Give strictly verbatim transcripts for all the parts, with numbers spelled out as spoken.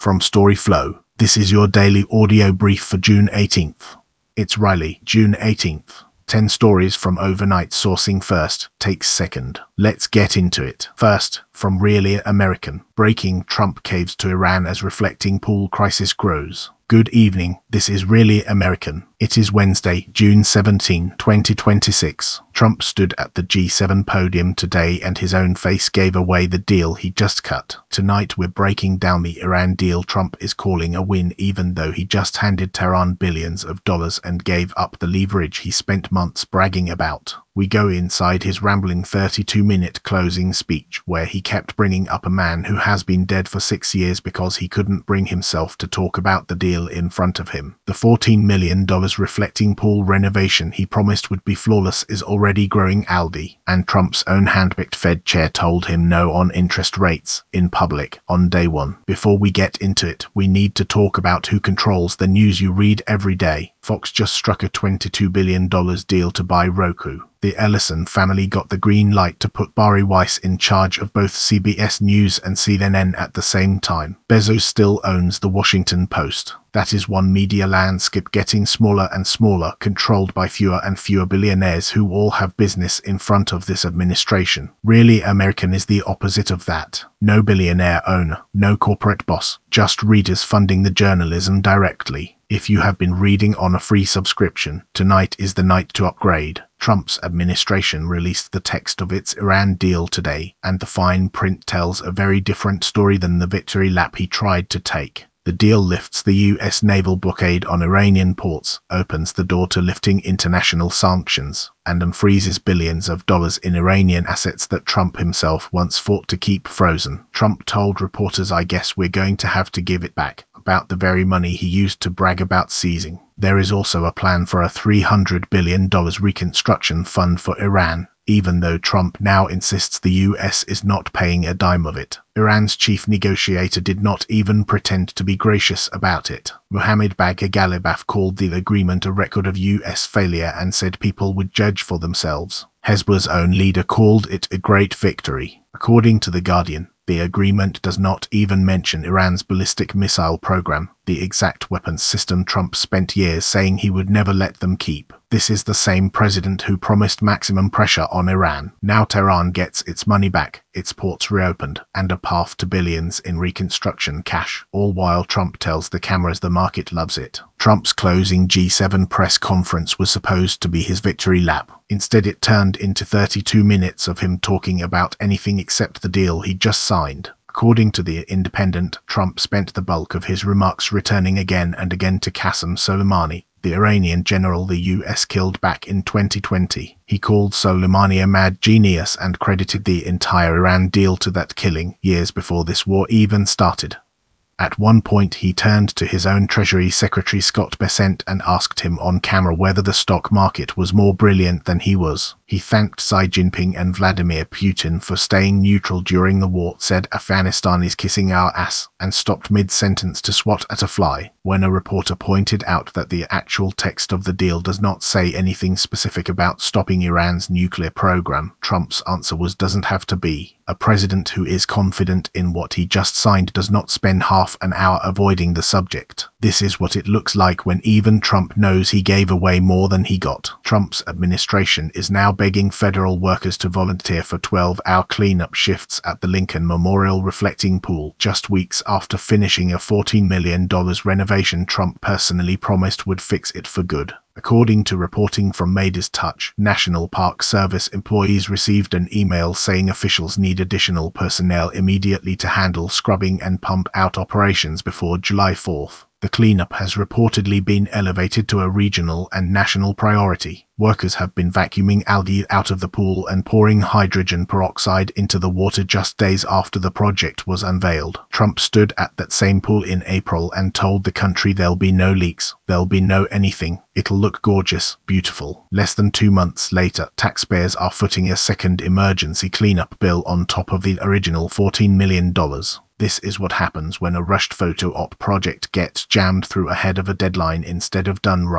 From Storyflow, this is your daily audio brief for June eighteenth. It's Riley, June eighteenth. ten stories from overnight sourcing first, takes second. Let's get into it. First, from Really American. Breaking: Trump caves to Iran as reflecting pool crisis grows. Good evening, this is Really American. It is Wednesday, June seventeenth, twenty twenty-six. Trump stood at the G seven podium today and his own face gave away the deal he just cut. Tonight we're breaking down the Iran deal Trump is calling a win, even though he just handed Tehran billions of dollars and gave up the leverage he spent months bragging about. We go inside his rambling thirty-two minute closing speech where he kept bringing up a man who has been dead for six years because he couldn't bring himself to talk about the deal in front of him. The fourteen million dollars reflecting pool renovation he promised would be flawless is already growing Aldi, and Trump's own handpicked Fed chair told him no on interest rates in public on day one. Before we get into it, we need to talk about who controls the news you read every day. Fox just struck a twenty-two billion dollars deal to buy Roku. The Ellison family got the green light to put Bari Weiss in charge of both C B S News and C N N at the same time. Bezos still owns the Washington Post. That is one media landscape getting smaller and smaller, controlled by fewer and fewer billionaires who all have business in front of this administration. Really American is the opposite of that. No billionaire owner, no corporate boss, just readers funding the journalism directly. If you have been reading on a free subscription, tonight is the night to upgrade. Trump's administration released the text of its Iran deal today, and the fine print tells a very different story than the victory lap he tried to take. The deal lifts the U S naval blockade on Iranian ports, opens the door to lifting international sanctions, and unfreezes billions of dollars in Iranian assets that Trump himself once fought to keep frozen. Trump told reporters, "I guess we're going to have to give it back," about the very money he used to brag about seizing. There is also a plan for a three hundred billion dollars reconstruction fund for Iran, even though Trump now insists the U S is not paying a dime of it. Iran's chief negotiator did not even pretend to be gracious about it. Mohammad Bagher Ghalibaf called the agreement a record of U S failure and said people would judge for themselves. Hezbollah's own leader called it a great victory. According to The Guardian, the agreement does not even mention Iran's ballistic missile program, the exact weapons system Trump spent years saying he would never let them keep. This is the same president who promised maximum pressure on Iran. Now Tehran gets its money back, its ports reopened, and a path to billions in reconstruction cash, all while Trump tells the cameras the market loves it. Trump's closing G seven press conference was supposed to be his victory lap. Instead, it turned into thirty-two minutes of him talking about anything except the deal he just signed. According to The Independent, Trump spent the bulk of his remarks returning again and again to Qasem Soleimani, the Iranian general the U S killed back in twenty twenty. He called Soleimani a mad genius and credited the entire Iran deal to that killing, years before this war even started. At one point he turned to his own Treasury Secretary Scott Bessent and asked him on camera whether the stock market was more brilliant than he was. He thanked Xi Jinping and Vladimir Putin for staying neutral during the war, said Afghanistan is kissing our ass, and stopped mid-sentence to swat at a fly. When a reporter pointed out that the actual text of the deal does not say anything specific about stopping Iran's nuclear program, Trump's answer was doesn't have to be. A president who is confident in what he just signed does not spend half an hour avoiding the subject. This is what it looks like when even Trump knows he gave away more than he got. Trump's administration is now begging federal workers to volunteer for twelve hour cleanup shifts at the Lincoln Memorial reflecting pool, just weeks after finishing a fourteen million dollars renovation Trump personally promised would fix it for good. According to reporting from Midas Touch, National Park Service employees received an email saying officials need additional personnel immediately to handle scrubbing and pump out operations before July fourth. The cleanup has reportedly been elevated to a regional and national priority. Workers have been vacuuming algae out of the pool and pouring hydrogen peroxide into the water just days after the project was unveiled. Trump stood at that same pool in April and told the country there'll be no leaks, there'll be no anything, it'll look gorgeous, beautiful. Less than two months later, taxpayers are footing a second emergency cleanup bill on top of the original fourteen million dollars. This is what happens when a rushed photo op project gets jammed through ahead of a deadline instead of done right.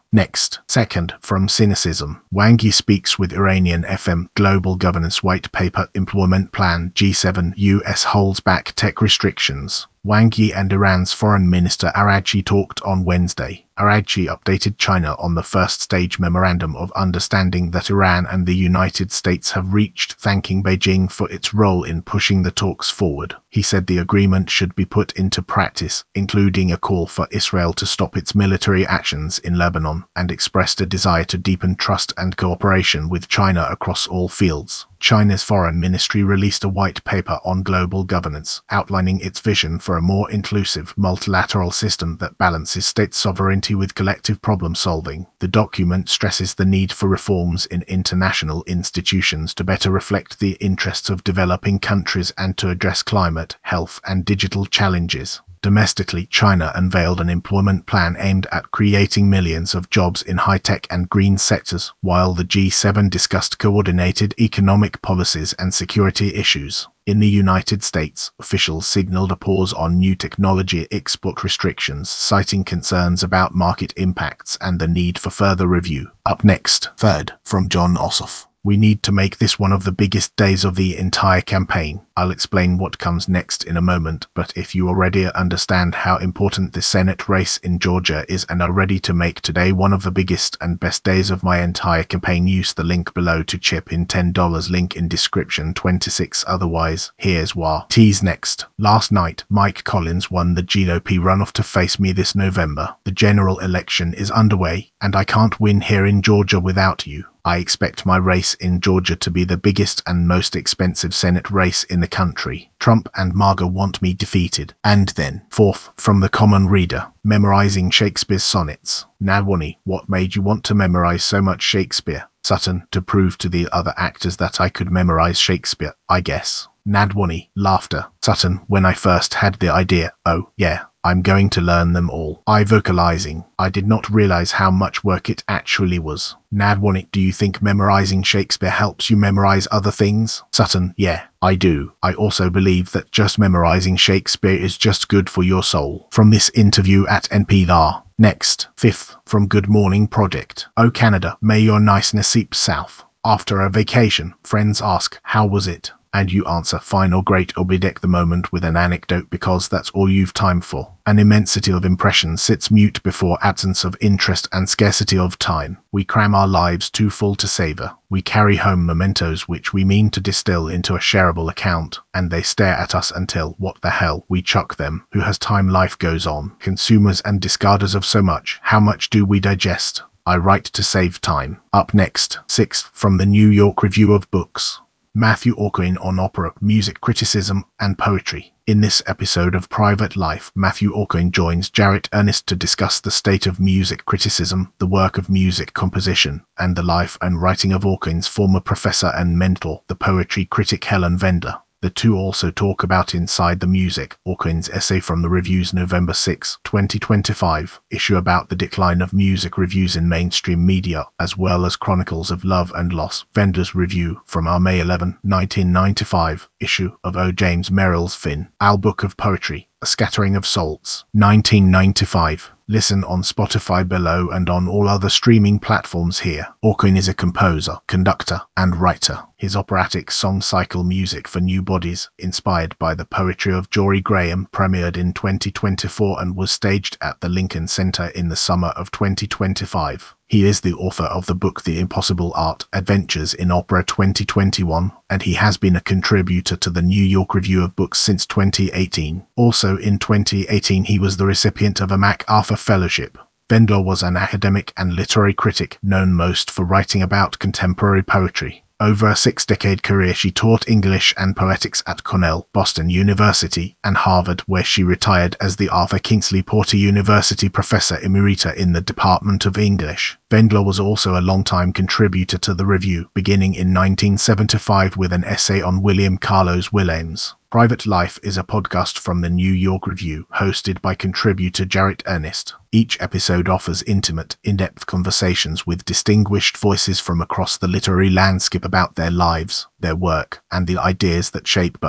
Next, second, from Cynicism, Wang Yi speaks with Iranian F M, Global Governance White Paper Employment Plan G seven, U S holds back tech restrictions. Wang Yi and Iran's Foreign Minister Araghchi talked on Wednesday. Araghchi updated China on the first stage memorandum of understanding that Iran and the United States have reached, thanking Beijing for its role in pushing the talks forward. He said the agreement should be put into practice, including a call for Israel to stop its military actions in Lebanon, and expressed a desire to deepen trust and cooperation with China across all fields. China's foreign ministry released a white paper on global governance, outlining its vision for a more inclusive, multilateral system that balances state sovereignty with collective problem-solving. The document stresses the need for reforms in international institutions to better reflect the interests of developing countries and to address climate, health, and digital challenges. Domestically, China unveiled an employment plan aimed at creating millions of jobs in high-tech and green sectors, while the G seven discussed coordinated economic policies and security issues. In the United States, officials signaled a pause on new technology export restrictions, citing concerns about market impacts and the need for further review. Up next, third, from Jon Ossoff. We need to make this one of the biggest days of the entire campaign. I'll explain what comes next in a moment, but if you already understand how important the Senate race in Georgia is and are ready to make today one of the biggest and best days of my entire campaign, use the link below to chip in ten dollars, link in description twenty-six. Otherwise, here's why. Tease next. Last night, Mike Collins won the G O P runoff to face me this November. The general election is underway, and I can't win here in Georgia without you. I expect my race in Georgia to be the biggest and most expensive Senate race in the country. Trump and MAGA want me defeated. And then, fourth, from the common reader, memorizing Shakespeare's sonnets. Nadwani, what made you want to memorize so much Shakespeare? Sutton, to prove to the other actors that I could memorize Shakespeare, I guess. Nadwani, laughter. Sutton, when I first had the idea, oh, yeah, I'm going to learn them all. I vocalizing. I did not realize how much work it actually was. Nadwani, do you think memorizing Shakespeare helps you memorize other things? Sutton, yeah, I do. I also believe that just memorizing Shakespeare is just good for your soul. From this interview at N P R. Next, fifth, from Good Morning Project. Oh Canada, may your niceness seep south. After a vacation, friends ask, how was it? And you answer, fine or great, or bedeck the moment with an anecdote because that's all you've time for. An immensity of impression sits mute before absence of interest and scarcity of time. We cram our lives too full to savor. We carry home mementos which we mean to distill into a shareable account, and they stare at us until, what the hell, we chuck them. Who has time? Life goes on. Consumers and discarders of so much. How much do we digest? I write to save time. Up next, sixth, from the New York Review of Books. Matthew Aucoin on opera, music criticism, and poetry. In this episode of Private Life, Matthew Aucoin joins Jarrett Ernest to discuss the state of music criticism, the work of music composition, and the life and writing of Aucoin's former professor and mentor, the poetry critic Helen Vender. The two also talk about Inside the Music, Aucoin's essay from the Review's November sixth, twenty twenty-five, issue about the decline of music reviews in mainstream media, as well as Chronicles of Love and Loss, Vender's review from our May eleventh, nineteen ninety-five, issue of O. James Merrill's Finn, Al Book of Poetry, A Scattering of Salts, nineteen ninety-five. Listen on Spotify below and on all other streaming platforms here. Aucoin is a composer, conductor, and writer. His operatic song cycle Music for New Bodies, inspired by the poetry of Jory Graham, premiered in twenty twenty-four and was staged at the Lincoln Center in the summer of twenty twenty-five. He is the author of the book The Impossible Art Adventures in Opera twenty twenty-one, and he has been a contributor to the New York Review of Books since twenty eighteen. Also in twenty eighteen he was the recipient of a MacArthur Fellowship. Vender was an academic and literary critic, known most for writing about contemporary poetry. Over a six-decade career, she taught English and poetics at Cornell, Boston University, and Harvard, where she retired as the Arthur Kingsley Porter University Professor Emerita in the Department of English. Vendler was also a longtime contributor to the Review, beginning in nineteen seventy-five with an essay on William Carlos Williams. Private Life is a podcast from the New York Review, hosted by contributor Jarrett Ernest. Each episode offers intimate, in-depth conversations with distinguished voices from across the literary landscape about their lives, their work, and the ideas that shape both.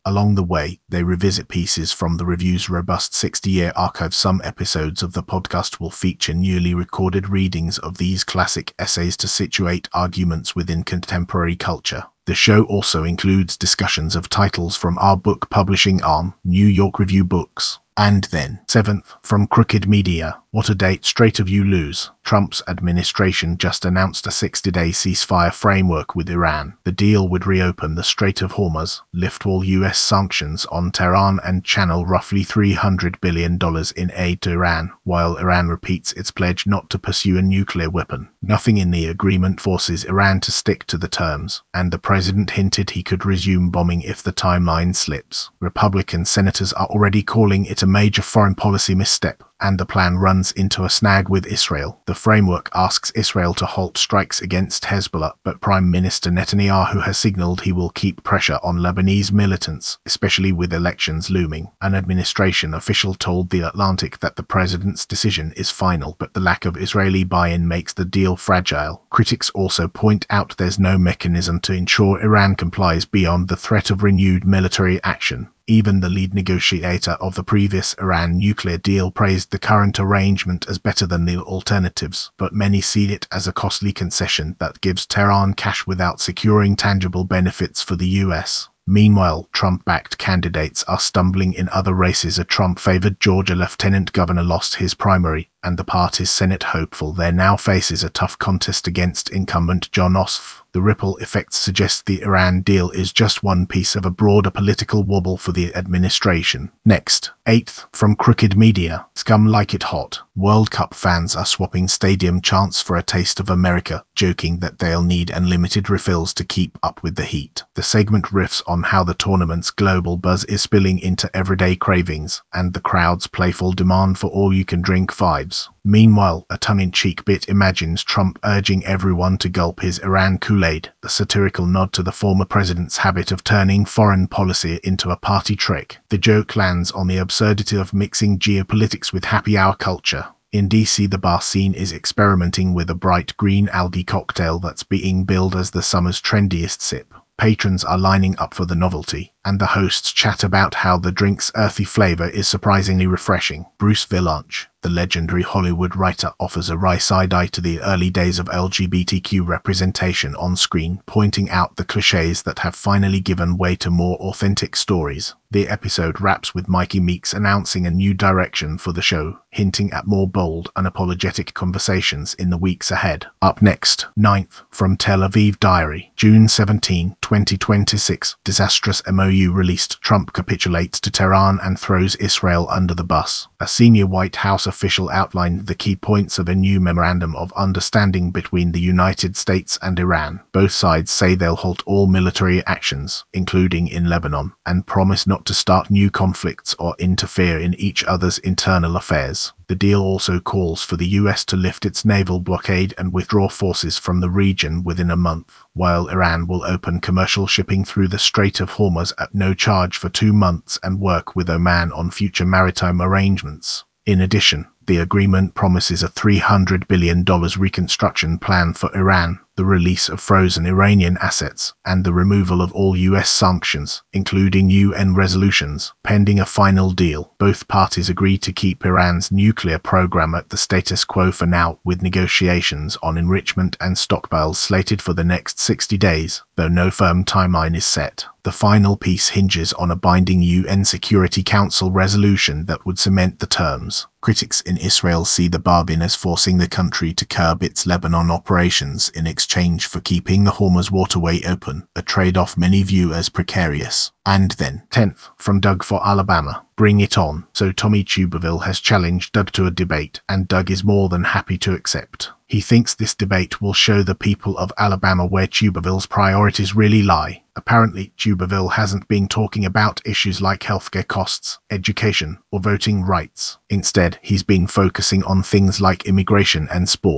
Along the way, they revisit pieces from the review's robust sixty-year archive. Some episodes of the podcast will feature newly recorded readings of these classic essays to situate arguments within contemporary culture. The show also includes discussions of titles from our book publishing arm, New York Review Books. And then, seventh, from Crooked Media, what a date straight of you lose. Trump's administration just announced a sixty-day ceasefire framework with Iran. The deal would reopen the Strait of Hormuz, lift all U S sanctions on Tehran and channel roughly three hundred billion dollars in aid to Iran, while Iran repeats its pledge not to pursue a nuclear weapon. Nothing in the agreement forces Iran to stick to the terms, and the president hinted he could resume bombing if the timeline slips. Republican senators are already calling it a major foreign policy misstep, and the plan runs into a snag with Israel. The framework asks Israel to halt strikes against Hezbollah, but Prime Minister Netanyahu has signaled he will keep pressure on Lebanese militants, especially with elections looming. An administration official told The Atlantic that the president's decision is final, but the lack of Israeli buy-in makes the deal fragile. Critics also point out there's no mechanism to ensure Iran complies beyond the threat of renewed military action. Even the lead negotiator of the previous Iran nuclear deal praised the current arrangement as better than the alternatives, but many see it as a costly concession that gives Tehran cash without securing tangible benefits for the U S. Meanwhile, Trump-backed candidates are stumbling in other races. A Trump-favored Georgia lieutenant governor lost his primary, and the party's Senate hopeful there now faces a tough contest against incumbent Jon Ossoff. The ripple effects suggest the Iran deal is just one piece of a broader political wobble for the administration. Next, eighth, from Crooked Media, Scum Like It Hot. World Cup fans are swapping stadium chants for a taste of America, joking that they'll need unlimited refills to keep up with the heat. The segment riffs on how the tournament's global buzz is spilling into everyday cravings, and the crowd's playful demand for all-you-can-drink vibes. Meanwhile, a tongue-in-cheek bit imagines Trump urging everyone to gulp his Iran Kool-Aid, a satirical nod to the former president's habit of turning foreign policy into a party trick. The joke lands on the absurdity of mixing geopolitics with happy hour culture. In D C, the bar scene is experimenting with a bright green algae cocktail that's being billed as the summer's trendiest sip. Patrons are lining up for the novelty, and the hosts chat about how the drink's earthy flavor is surprisingly refreshing. Bruce Vilanch, the legendary Hollywood writer, offers a wry side-eye to the early days of L G B T Q representation on screen, pointing out the cliches that have finally given way to more authentic stories. The episode wraps with Mikey Meeks announcing a new direction for the show, hinting at more bold, unapologetic conversations in the weeks ahead. Up next, ninth, from Tel Aviv Diary, June seventeenth, twenty twenty-six, disastrous M O U released. Trump capitulates to Tehran and throws Israel under the bus. A senior White House official outlined the key points of a new memorandum of understanding between the United States and Iran. Both sides say they'll halt all military actions, including in Lebanon, and promise not to start new conflicts or interfere in each other's internal affairs. The deal also calls for the U S to lift its naval blockade and withdraw forces from the region within a month, while Iran will open commercial shipping through the Strait of Hormuz at no charge for two months and work with Oman on future maritime arrangements. In addition, the agreement promises a three hundred billion dollars reconstruction plan for Iran, the release of frozen Iranian assets, and the removal of all U S sanctions, including U N resolutions. Pending a final deal, both parties agree to keep Iran's nuclear program at the status quo for now, with negotiations on enrichment and stockpiles slated for the next sixty days, though no firm timeline is set. The final piece hinges on a binding U N Security Council resolution that would cement the terms. Critics in Israel see the bargain as forcing the country to curb its Lebanon operations in exchange for keeping the Hormuz waterway open, a trade-off many view as precarious. And then, tenth, from Doug for Alabama, Bring It On. So Tommy Tuberville has challenged Doug to a debate, and Doug is more than happy to accept. He thinks this debate will show the people of Alabama where Tuberville's priorities really lie. Apparently, Tuberville hasn't been talking about issues like healthcare costs, education, or voting rights. Instead, he's been focusing on things like immigration and sports.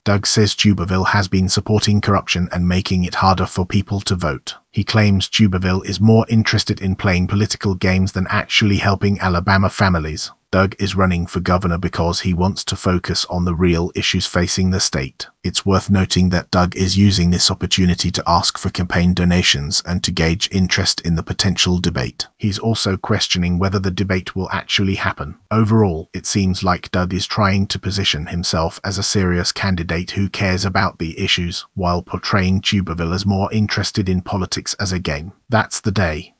Doug says Tuberville has been supporting corruption and making it harder for people to vote. He claims Tuberville is more interested in playing political games than actually helping Alabama families. Doug is running for governor because he wants to focus on the real issues facing the state. It's worth noting that Doug is using this opportunity to ask for campaign donations and to gauge interest in the potential debate. He's also questioning whether the debate will actually happen. Overall, it seems like Doug is trying to position himself as a serious candidate who cares about the issues, while portraying Tuberville as more interested in politics as a game. That's the day.